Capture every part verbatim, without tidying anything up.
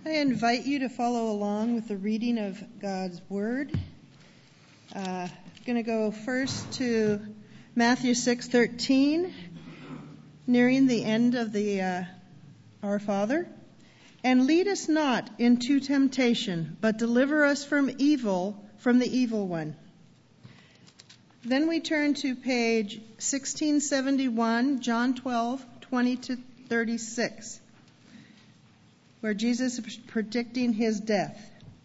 I invite you to follow along with the reading of God's Word. Uh, I'm going to go first to Matthew six thirteen, nearing the end of the uh, Our Father. And lead us not into temptation, but deliver us from evil, from the evil one. Then we turn to page sixteen seventy-one, John twelve twenty to thirty-six. Where Jesus is predicting his death.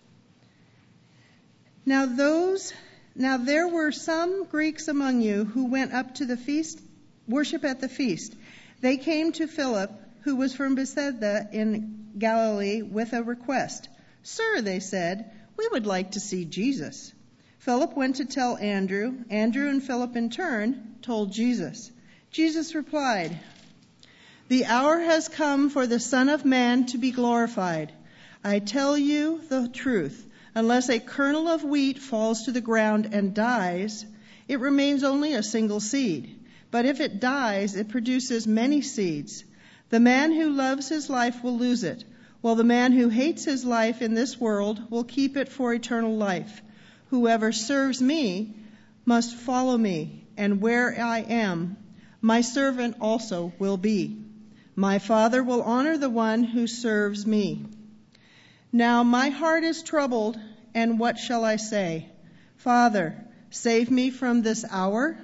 Now those, now there were some Greeks among you who went up to the feast, worship at the feast. They came to Philip, who was from Bethsaida in Galilee, with a request. Sir, they said, we would like to see Jesus. Philip went to tell Andrew. Andrew and Philip in turn told Jesus. Jesus replied, the hour has come for the Son of Man to be glorified. I tell you the truth. Unless a kernel of wheat falls to the ground and dies, it remains only a single seed. But if it dies, it produces many seeds. The man who loves his life will lose it, while the man who hates his life in this world will keep it for eternal life. Whoever serves me must follow me, and where I am, my servant also will be. My Father will honor the one who serves me. Now my heart is troubled, and what shall I say? Father, save me from this hour?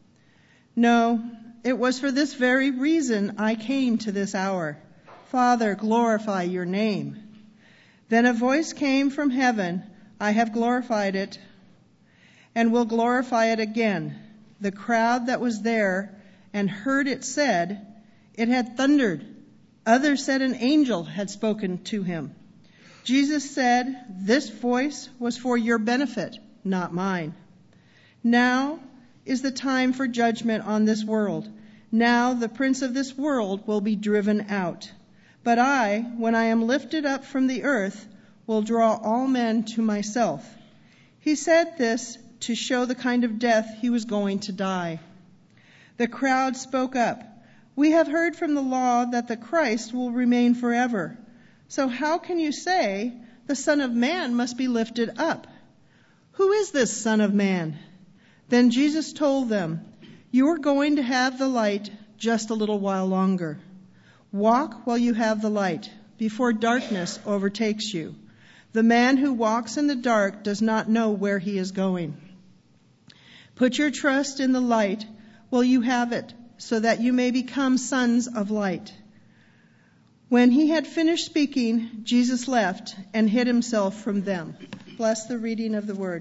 No, it was for this very reason I came to this hour. Father, glorify your name. Then a voice came from heaven, I have glorified it, and will glorify it again. The crowd that was there and heard it said, it had thundered. Others said an angel had spoken to him. Jesus said, this voice was for your benefit, not mine. Now is the time for judgment on this world. Now the prince of this world will be driven out. But I, when I am lifted up from the earth, will draw all men to myself. He said this to show the kind of death he was going to die. The crowd spoke up. We have heard from the law that the Christ will remain forever. So how can you say the Son of Man must be lifted up? Who is this Son of Man? Then Jesus told them, you are going to have the light just a little while longer. Walk while you have the light, before darkness overtakes you. The man who walks in the dark does not know where he is going. Put your trust in the light while you have it, so that you may become sons of light. When he had finished speaking, Jesus left and hid himself from them. Bless the reading of the word.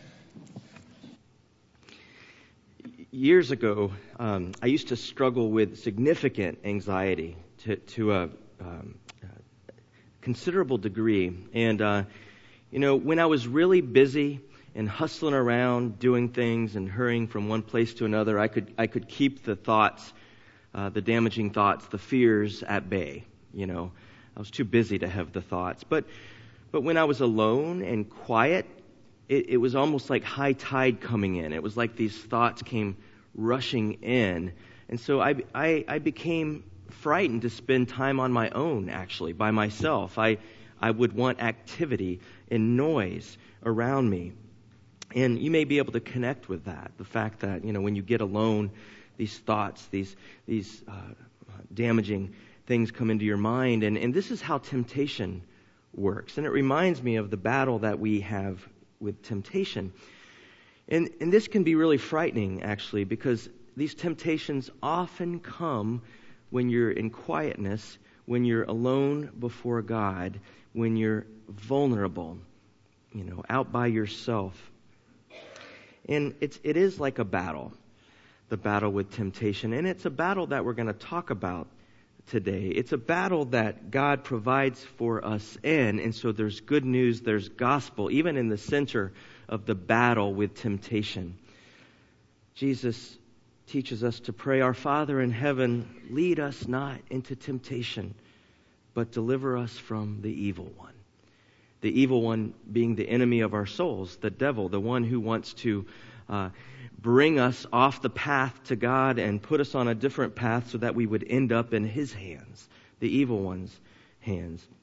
Years ago, um, I used to struggle with significant anxiety to, to a um, considerable degree. And, uh, you know, when I was really busy and hustling around, doing things and hurrying from one place to another, I could I could keep the thoughts, uh, the damaging thoughts, the fears at bay. You know, I was too busy to have the thoughts. But but when I was alone and quiet, it, it was almost like high tide coming in. It was like these thoughts came rushing in, and so I I, I became frightened to spend time on my own. Actually, by myself, I I would want activity and noise around me. And you may be able to connect with that. The fact that, you know, when you get alone, these thoughts, these these uh, damaging things come into your mind. And, and this is how temptation works. And it reminds me of the battle that we have with temptation. And, and this can be really frightening, actually, because these temptations often come when you're in quietness, when you're alone before God, when you're vulnerable, you know, out by yourself. And it's, it is like a battle, the battle with temptation. And it's a battle that we're going to talk about today. It's a battle that God provides for us in. And so there's good news, there's gospel, even in the center of the battle with temptation. Jesus teaches us to pray, our Father in heaven, lead us not into temptation, but deliver us from the evil one. The evil one being the enemy of our souls, the devil, the one who wants to uh, bring us off the path to God and put us on a different path so that we would end up in his hands, the evil one's hands.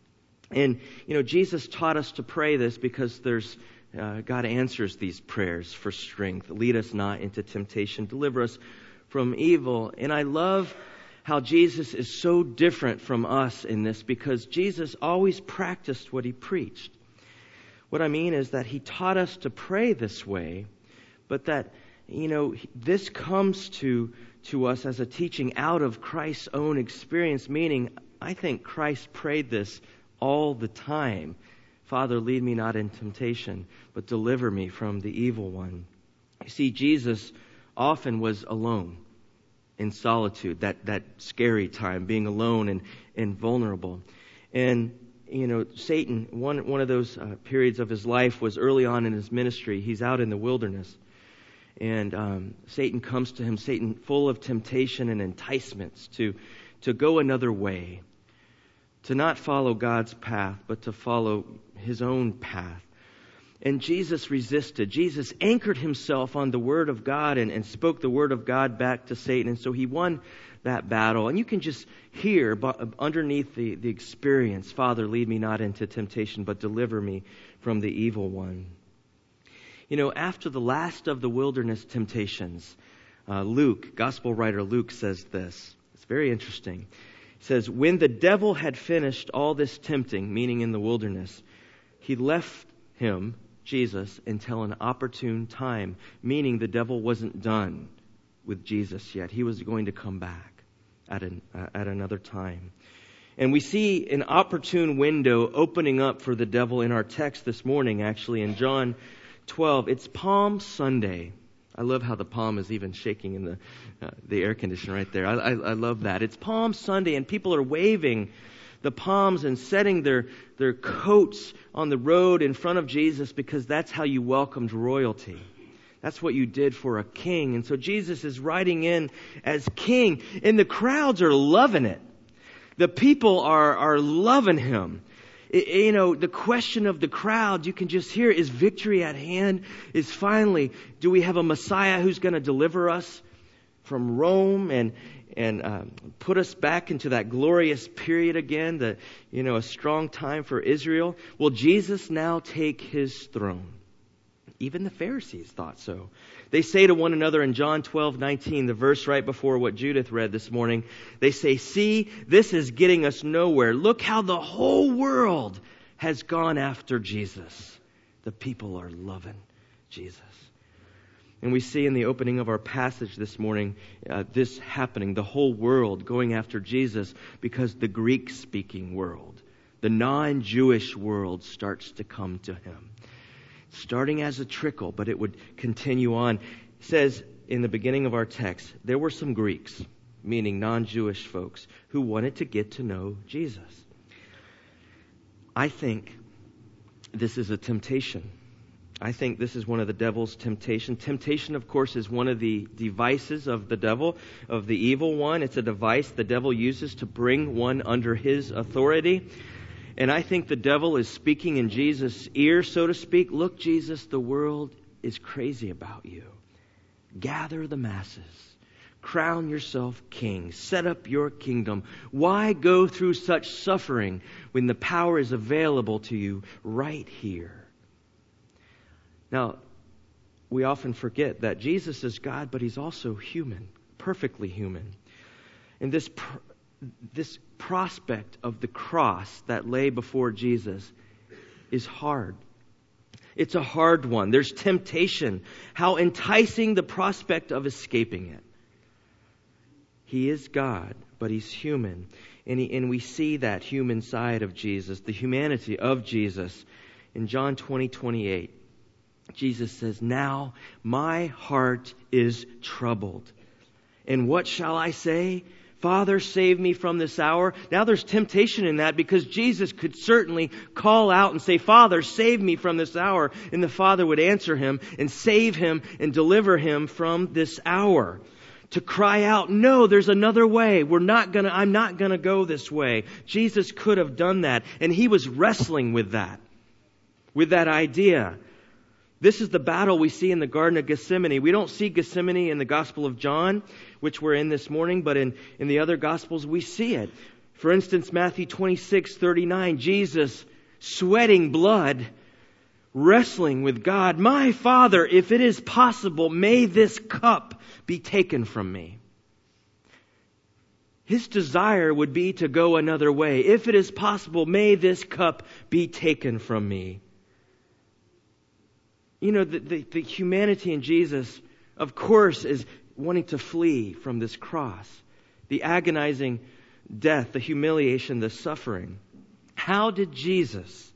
And, you know, Jesus taught us to pray this because there's uh, God answers these prayers for strength. Lead us not into temptation. Deliver us from evil. And I love how Jesus is so different from us in this, because Jesus always practiced what he preached. What I mean is that he taught us to pray this way, but that, you know, this comes to, to us as a teaching out of Christ's own experience, meaning I think Christ prayed this all the time. Father, lead me not in temptation, but deliver me from the evil one. You see, Jesus often was alone in solitude, that, that scary time, being alone and, and vulnerable. And, you know, Satan, one, one of those uh, periods of his life was early on in his ministry. He's out in the wilderness. And um, Satan comes to him, Satan full of temptation and enticements to, to go another way, to not follow God's path, but to follow his own path. And Jesus resisted. Jesus anchored himself on the Word of God and, and spoke the Word of God back to Satan. And so he won that battle. And you can just hear underneath the, the experience, Father, lead me not into temptation, but deliver me from the evil one. You know, after the last of the wilderness temptations, uh, Luke, gospel writer Luke, says this. It's very interesting. He says, when the devil had finished all this tempting, meaning in the wilderness, he left him, Jesus, until an opportune time, meaning the devil wasn't done with Jesus yet. He was going to come back at an, uh, at another time. And we see an opportune window opening up for the devil in our text this morning, actually, in John twelve. It's Palm Sunday. I love how the palm is even shaking in the uh, the air conditioner right there. I, I, I love that. It's Palm Sunday, and people are waving the palms and setting their, their coats on the road in front of Jesus, because that's how you welcomed royalty. That's what you did for a king. And so Jesus is riding in as king, and the crowds are loving it. The people are, are loving him. It, you know, the question of the crowd, you can just hear, is victory at hand? Is finally, do we have a Messiah who's going to deliver us from Rome and and um, put us back into that glorious period again, the, you know, a strong time for Israel? Will Jesus now take his throne? Even the Pharisees thought so. They say to one another in John twelve nineteen, the verse right before what Judith read this morning, they say, see, this is getting us nowhere. Look how the whole world has gone after Jesus. The people are loving Jesus. And we see in the opening of our passage this morning, uh, this happening, the whole world going after Jesus, because the Greek-speaking world, the non-Jewish world, starts to come to him. Starting as a trickle, but it would continue on. It says in the beginning of our text, there were some Greeks, meaning non-Jewish folks, who wanted to get to know Jesus. I think this is a temptation. I think this is one of the devil's temptation. Temptation, of course, is one of the devices of the devil, of the evil one. It's a device the devil uses to bring one under his authority. And I think the devil is speaking in Jesus' ear, so to speak. Look, Jesus, the world is crazy about you. Gather the masses. Crown yourself king. Set up your kingdom. Why go through such suffering when the power is available to you right here? Now, we often forget that Jesus is God, but he's also human, perfectly human. And this pr- this prospect of the cross that lay before Jesus is hard. It's a hard one. There's temptation. How enticing the prospect of escaping it. He is God, but he's human. And, he, and we see that human side of Jesus, the humanity of Jesus. In John twenty twenty-eight, Jesus says, now my heart is troubled. And what shall I say? Father, save me from this hour. Now there's temptation in that, because Jesus could certainly call out and say, Father, save me from this hour. And the Father would answer him and save him and deliver him from this hour. To cry out, no, there's another way. We're not gonna, I'm not gonna go this way. Jesus could have done that. And he was wrestling with that, with that idea. This is the battle we see in the Garden of Gethsemane. We don't see Gethsemane in the Gospel of John, which we're in this morning, but in, in the other Gospels we see it. For instance, Matthew twenty-six thirty-nine, Jesus sweating blood, wrestling with God. My Father, if it is possible, may this cup be taken from me. His desire would be to go another way. If it is possible, may this cup be taken from me. You know, the, the, the humanity in Jesus, of course, is wanting to flee from this cross. The agonizing death, the humiliation, the suffering. How did Jesus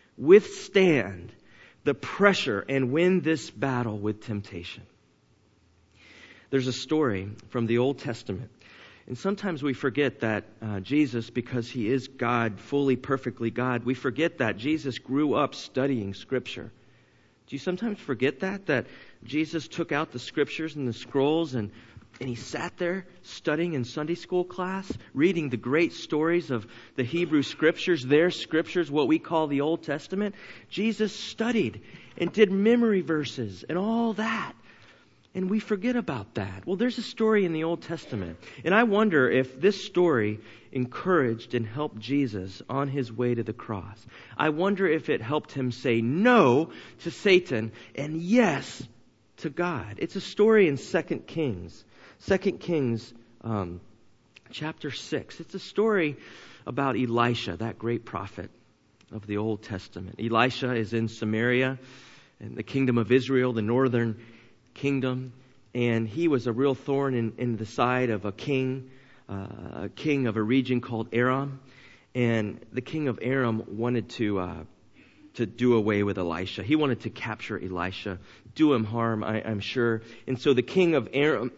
withstand the pressure and win this battle with temptation? There's a story from the Old Testament. And sometimes we forget that uh, Jesus, because He is God, fully, perfectly God, we forget that Jesus grew up studying Scripture. Do you sometimes forget that? That Jesus took out the Scriptures and the scrolls and, and He sat there studying in Sunday school class, reading the great stories of the Hebrew Scriptures, their Scriptures, what we call the Old Testament. Jesus studied and did memory verses and all that. And we forget about that. Well, there's a story in the Old Testament. And I wonder if this story encouraged and helped Jesus on His way to the cross. I wonder if it helped Him say no to Satan and yes to God. It's a story in Second Kings. Second Kings um, chapter six. It's a story about Elisha, that great prophet of the Old Testament. Elisha is in Samaria, in the kingdom of Israel, the northern kingdom, and he was a real thorn in, in the side of a king, uh, a king of a region called Aram, and the king of Aram wanted to uh, to do away with Elisha. He wanted to capture Elisha, do him harm, I, I'm sure. And so the king of Aram,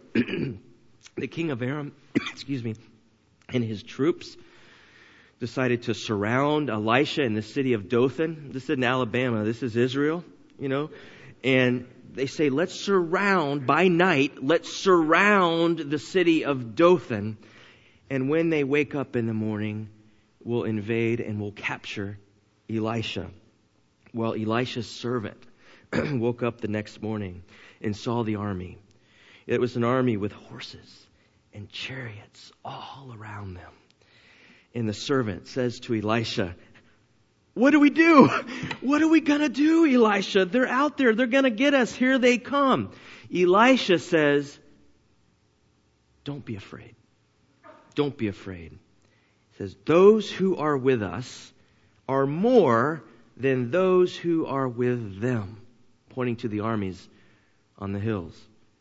the king of Aram, excuse me, and his troops decided to surround Elisha in the city of Dothan. This is in Alabama. This is Israel, you know, and they say, let's surround, by night, let's surround the city of Dothan. And when they wake up in the morning, we'll invade and we'll capture Elisha. Well, Elisha's servant woke up the next morning and saw the army. It was an army with horses and chariots all around them. And the servant says to Elisha, what do we do? What are we going to do, Elisha? They're out there. They're going to get us. Here they come. Elisha says, don't be afraid. Don't be afraid. He says, those who are with us are more than those who are with them. Pointing to the armies on the hills.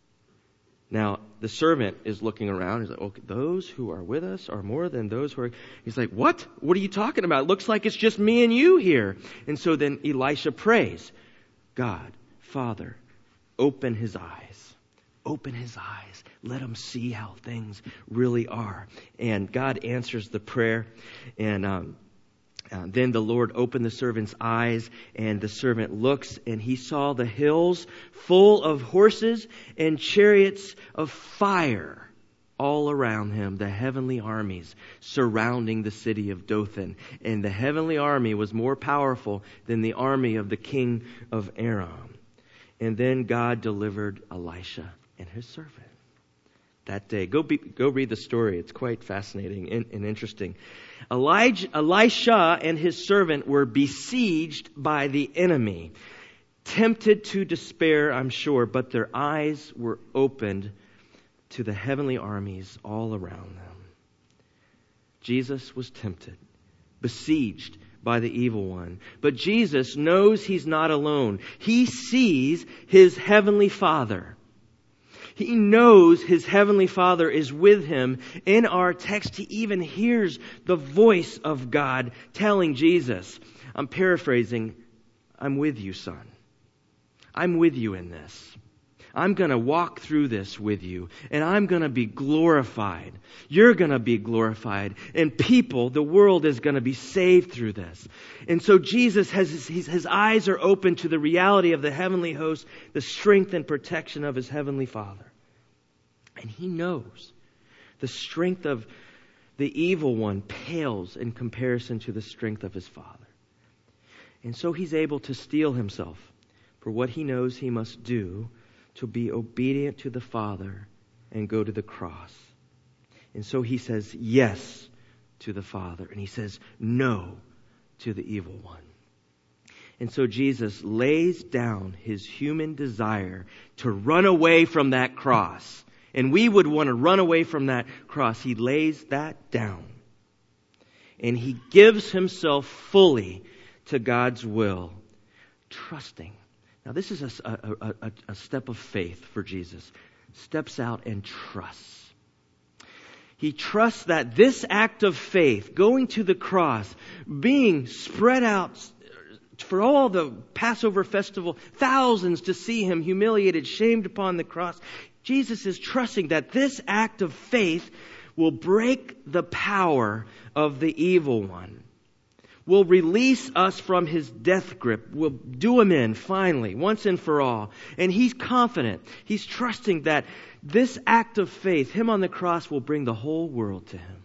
Now, the servant is looking around. He's like, okay, those who are with us are more than those who are... He's like, what? What are you talking about? It looks like it's just me and you here. And so then Elisha prays, God, Father, open his eyes. Open his eyes. Let him see how things really are. And God answers the prayer. And um, uh, then the Lord opened the servant's eyes, and the servant looks, and he saw the hills full of horses and chariots of fire all around him, the heavenly armies surrounding the city of Dothan. And the heavenly army was more powerful than the army of the king of Aram. And then God delivered Elisha and his servant that day. Go be, go read the story. It's quite fascinating and, and interesting. Elijah, Elisha and his servant were besieged by the enemy, tempted to despair, I'm sure, but their eyes were opened to the heavenly armies all around them. Jesus was tempted, besieged by the evil one. But Jesus knows he's not alone. He sees his heavenly Father. He knows his heavenly Father is with him. In our text, he even hears the voice of God telling Jesus, I'm paraphrasing, I'm with you, son. I'm with you in this. I'm going to walk through this with you, and I'm going to be glorified. You're going to be glorified, and people, the world is going to be saved through this. And so Jesus has his, his, his eyes are open to the reality of the heavenly host, the strength and protection of his heavenly Father. And he knows the strength of the evil one pales in comparison to the strength of his Father. And so he's able to steel himself for what he knows he must do to be obedient to the Father and go to the cross. And so he says yes to the Father. And he says no to the evil one. And so Jesus lays down his human desire to run away from that cross. And we would want to run away from that cross. He lays that down. And he gives himself fully to God's will, trusting. Now this is a, a, a, a step of faith for Jesus. Steps out and trusts. He trusts that this act of faith, going to the cross, being spread out for all the Passover festival, thousands to see him humiliated, shamed upon the cross. Jesus is trusting that this act of faith will break the power of the evil one, will release us from his death grip, will do him in finally, once and for all. And he's confident, he's trusting that this act of faith, him on the cross, will bring the whole world to him.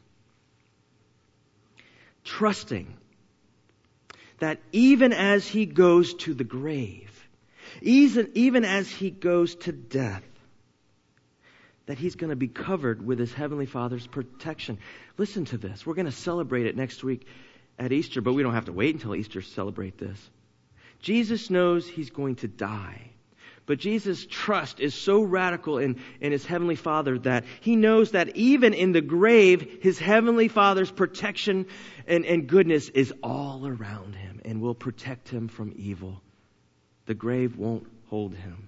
Trusting that even as he goes to the grave, even, even as he goes to death, that he's going to be covered with his Heavenly Father's protection. Listen to this. We're going to celebrate it next week at Easter, but we don't have to wait until Easter to celebrate this. Jesus knows he's going to die. But Jesus' trust is so radical in, in his Heavenly Father that he knows that even in the grave, his Heavenly Father's protection and, and goodness is all around him and will protect him from evil. The grave won't hold him.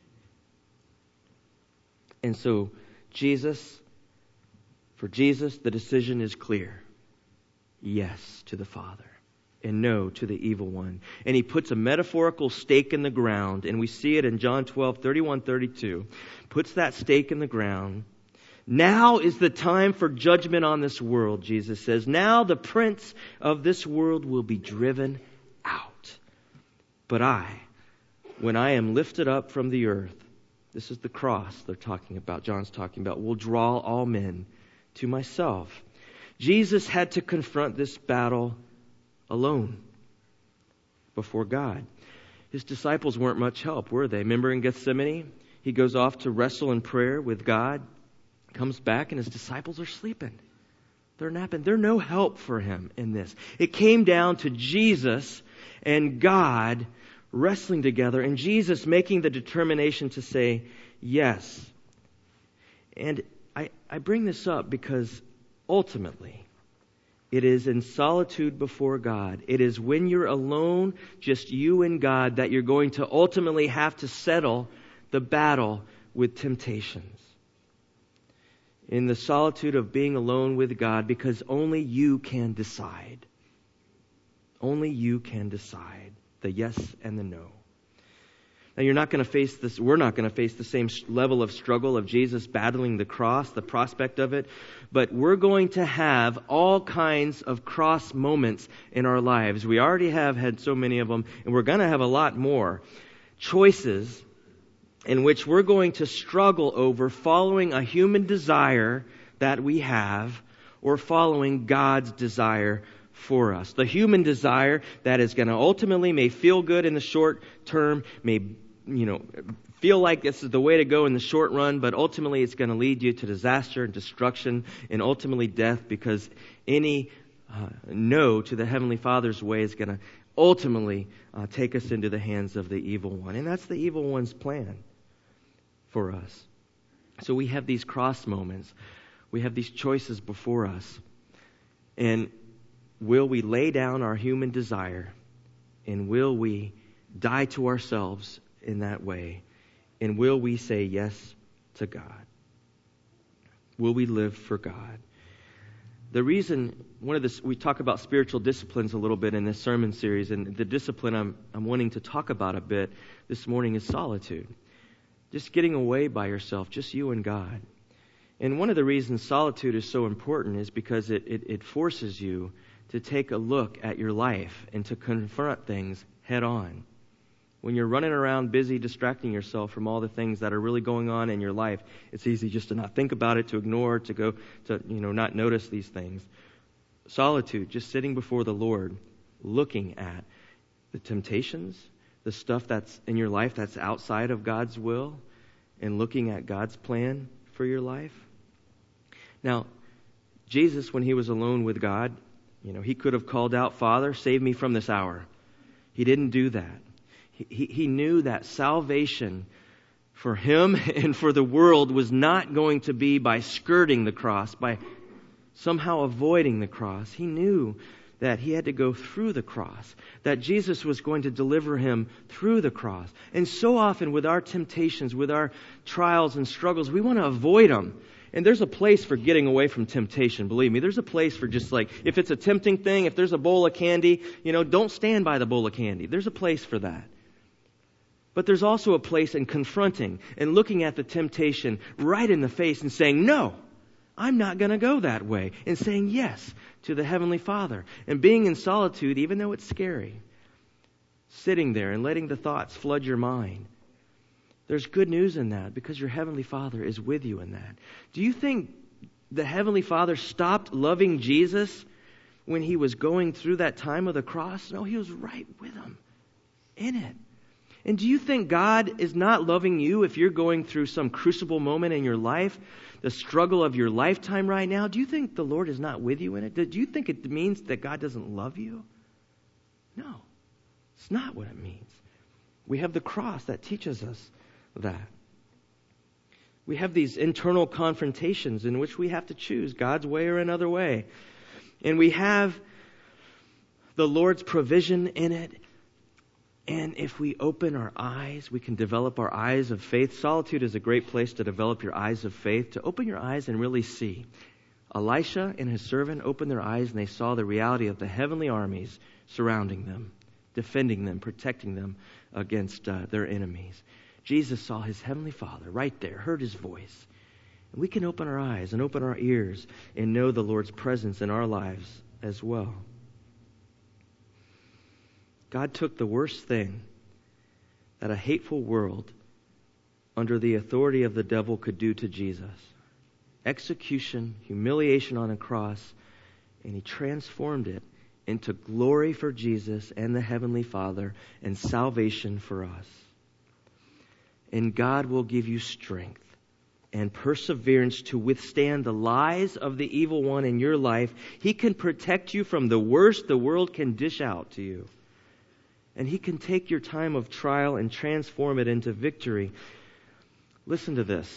And so Jesus, for Jesus, the decision is clear. Yes to the Father. And no to the evil one. And he puts a metaphorical stake in the ground, and we see it in John twelve, thirty-one, thirty-two. Puts that stake in the ground. Now is the time for judgment on this world, Jesus says. Now the prince of this world will be driven out. But I, when I am lifted up from the earth, this is the cross they're talking about, John's talking about, will draw all men to myself. Jesus had to confront this battle alone before God. His disciples weren't much help, were they? Remember in Gethsemane? He goes off to wrestle in prayer with God, comes back, and his disciples are sleeping. They're napping. They're no help for him in this. It came down to Jesus and God wrestling together, and Jesus making the determination to say yes. And I, I bring this up because ultimately, it is in solitude before God. It is when you're alone, just you and God, that you're going to ultimately have to settle the battle with temptations. In the solitude of being alone with God, because only you can decide. Only you can decide the yes and the no. Now you're not going to face this, we're not going to face the same level of struggle of Jesus battling the cross, the prospect of it, but we're going to have all kinds of cross moments in our lives. We already have had so many of them, and we're going to have a lot more. Choices in which we're going to struggle over following a human desire that we have or following God's desire for us. The human desire that is going to ultimately may feel good in the short term, may you know, feel like this is the way to go in the short run, but ultimately it's going to lead you to disaster and destruction and ultimately death, because any uh, no to the Heavenly Father's way is going to ultimately uh, take us into the hands of the evil one. And that's the evil one's plan for us. So we have these cross moments. We have these choices before us. And will we lay down our human desire? And will we die to ourselves in that way? And will we say yes to God? Will we live for God? The reason, one of the, we talk about spiritual disciplines a little bit in this sermon series, and the discipline I'm, I'm wanting to talk about a bit this morning is solitude. Just getting away by yourself, just you and God. And one of the reasons solitude is so important is because it, it, it forces you to take a look at your life and to confront things head on. When you're running around busy distracting yourself from all the things that are really going on in your life, it's easy just to not think about it, to ignore, to go, to, you know, not notice these things. Solitude, just sitting before the Lord, looking at the temptations, the stuff that's in your life that's outside of God's will, and looking at God's plan for your life. Now, Jesus, when he was alone with God, you know, he could have called out, Father, save me from this hour. He didn't do that. He, he, he knew that salvation for him and for the world was not going to be by skirting the cross, by somehow avoiding the cross. He knew that he had to go through the cross, that Jesus was going to deliver him through the cross. And so often with our temptations, with our trials and struggles, we want to avoid them. And there's a place for getting away from temptation, believe me. There's a place for just like, if it's a tempting thing, if there's a bowl of candy, you know, don't stand by the bowl of candy. There's a place for that. But there's also a place in confronting and looking at the temptation right in the face and saying, no, I'm not going to go that way. And saying yes to the Heavenly Father. And being in solitude, even though it's scary. Sitting there and letting the thoughts flood your mind. There's good news in that because your Heavenly Father is with you in that. Do you think the Heavenly Father stopped loving Jesus when he was going through that time of the cross? No, he was right with him in it. And do you think God is not loving you if you're going through some crucible moment in your life, the struggle of your lifetime right now? Do you think the Lord is not with you in it? Do you think it means that God doesn't love you? No, it's not what it means. We have the cross that teaches us that. We have these internal confrontations in which we have to choose God's way or another way. And we have the Lord's provision in it. And if we open our eyes, we can develop our eyes of faith. Solitude is a great place to develop your eyes of faith, to open your eyes and really see. Elisha and his servant opened their eyes and they saw the reality of the heavenly armies surrounding them, defending them, protecting them against uh, their enemies. Jesus saw his Heavenly Father right there, heard his voice. And we can open our eyes and open our ears and know the Lord's presence in our lives as well. God took the worst thing that a hateful world under the authority of the devil could do to Jesus. Execution, humiliation on a cross, and he transformed it into glory for Jesus and the Heavenly Father and salvation for us. And God will give you strength and perseverance to withstand the lies of the evil one in your life. He can protect you from the worst the world can dish out to you. And he can take your time of trial and transform it into victory. Listen to this.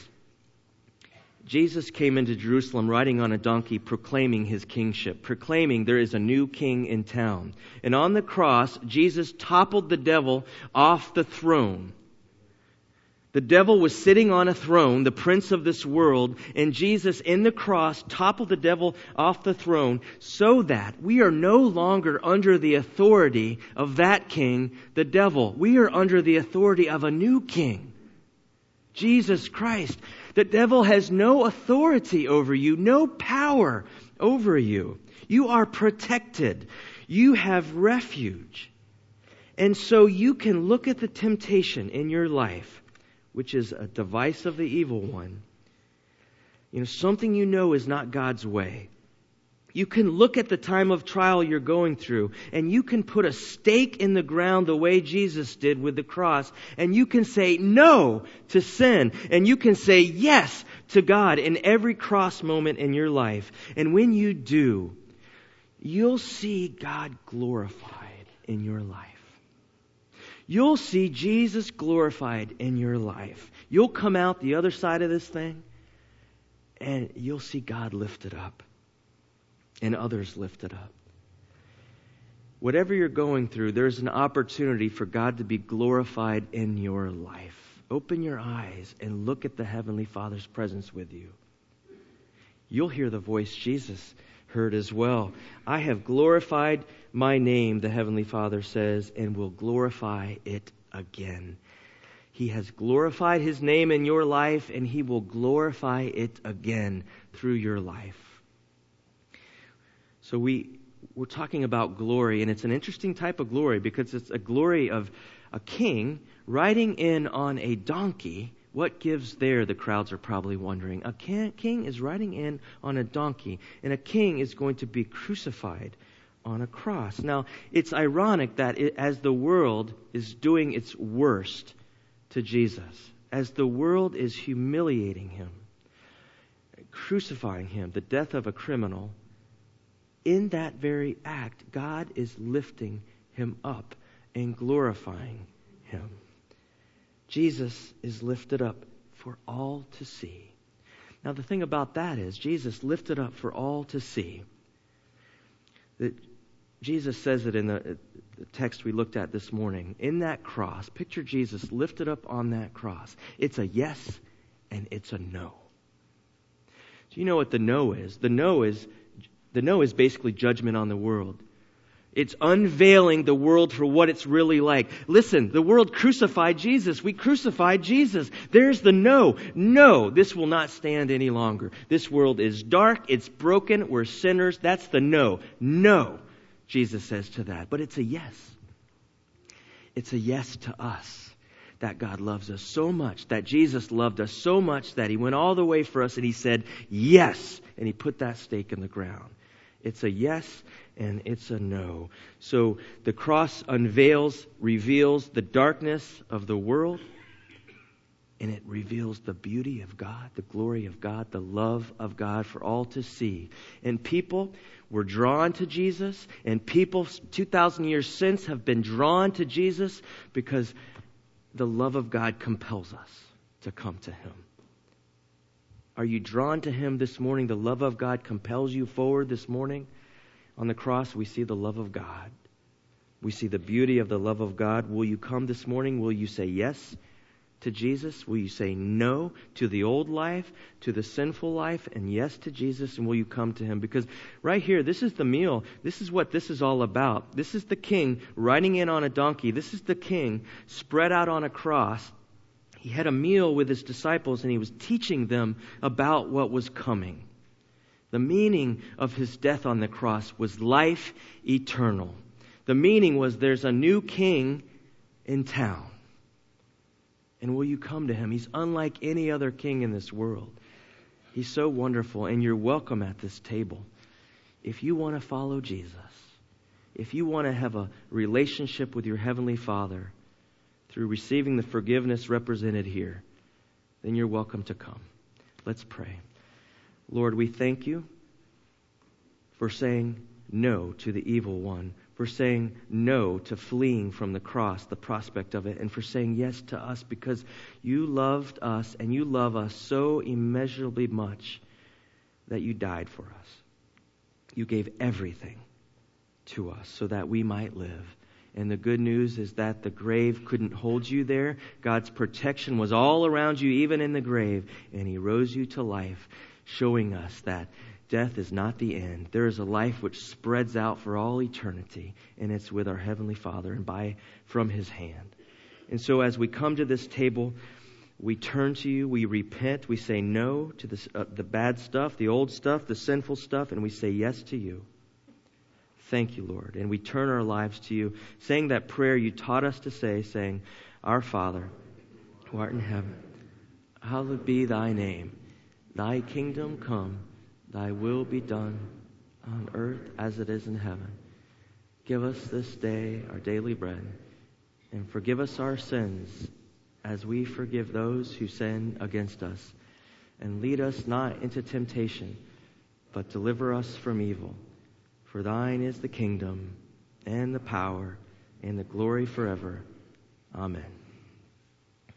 Jesus came into Jerusalem riding on a donkey, proclaiming his kingship, proclaiming there is a new king in town. And on the cross, Jesus toppled the devil off the throne. The devil was sitting on a throne, the prince of this world, and Jesus in the cross toppled the devil off the throne so that we are no longer under the authority of that king, the devil. We are under the authority of a new king, Jesus Christ. The devil has no authority over you, no power over you. You are protected. You have refuge. And so you can look at the temptation in your life, which is a device of the evil one. You know, something you know is not God's way. You can look at the time of trial you're going through, and you can put a stake in the ground the way Jesus did with the cross, and you can say no to sin, and you can say yes to God in every cross moment in your life. And when you do, you'll see God glorified in your life. You'll see Jesus glorified in your life. You'll come out the other side of this thing, and you'll see God lifted up and others lifted up. Whatever you're going through, there's an opportunity for God to be glorified in your life. Open your eyes and look at the Heavenly Father's presence with you. You'll hear the voice Jesus heard as well. I have glorified my name, the Heavenly Father says, and will glorify it again. He has glorified his name in your life, and he will glorify it again through your life. So we, we're talking about glory, and it's an interesting type of glory because it's a glory of a king riding in on a donkey. What gives there, the crowds are probably wondering. A king is riding in on a donkey, and a king is going to be crucified on a cross. Now, it's ironic that it, as the world is doing its worst to Jesus, as the world is humiliating him, crucifying him, the death of a criminal, in that very act, God is lifting him up and glorifying him. Jesus is lifted up for all to see. Now, the thing about that is, Jesus lifted up for all to see. That Jesus says it in the, the text we looked at this morning. In that cross, picture Jesus lifted up on that cross. It's a yes and it's a no. Do you know what the no is? The no is the no is basically judgment on the world. It's unveiling the world for what it's really like. Listen, the world crucified Jesus. We crucified Jesus. There's the no. No, this will not stand any longer. This world is dark. It's broken. We're sinners. That's the no. No, Jesus says to that. But it's a yes. It's a yes to us. That God loves us so much, that Jesus loved us so much that he went all the way for us and he said, yes. And he put that stake in the ground. It's a yes and it's a no. So the cross unveils, reveals the darkness of the world, and it reveals the beauty of God, the glory of God, the love of God for all to see. And people were drawn to Jesus, and people two thousand years since have been drawn to Jesus because the love of God compels us to come to him. Are you drawn to him this morning? The love of God compels you forward this morning. On the cross, we see the love of God. We see the beauty of the love of God. Will you come this morning? Will you say yes to Jesus? Will you say no to the old life, to the sinful life, and yes to Jesus? And will you come to him? Because right here, this is the meal. This is what this is all about. This is the king riding in on a donkey. This is the king spread out on a cross. He had a meal with his disciples and he was teaching them about what was coming. The meaning of his death on the cross was life eternal. The meaning was there's a new king in town. And will you come to him? He's unlike any other king in this world. He's so wonderful, and you're welcome at this table. If you want to follow Jesus, if you want to have a relationship with your Heavenly Father through receiving the forgiveness represented here, then you're welcome to come. Let's pray. Lord, we thank you for saying no to the evil one, for saying no to fleeing from the cross, the prospect of it, and for saying yes to us because you loved us and you love us so immeasurably much that you died for us. You gave everything to us so that we might live. And the good news is that the grave couldn't hold you there. God's protection was all around you, even in the grave, and he rose you to life, showing us that death is not the end. There is a life which spreads out for all eternity, and it's with our Heavenly Father and by from his hand. And so as we come to this table, we turn to you, we repent, we say no to the, uh, the bad stuff, the old stuff, the sinful stuff, and we say yes to you. Thank you, Lord. And we turn our lives to you, saying that prayer you taught us to say, saying, Our Father, who art in heaven, hallowed be thy name. Thy kingdom come, thy will be done on earth as it is in heaven. Give us this day our daily bread, and forgive us our sins as we forgive those who sin against us. And lead us not into temptation, but deliver us from evil. For thine is the kingdom, and the power, and the glory forever. Amen.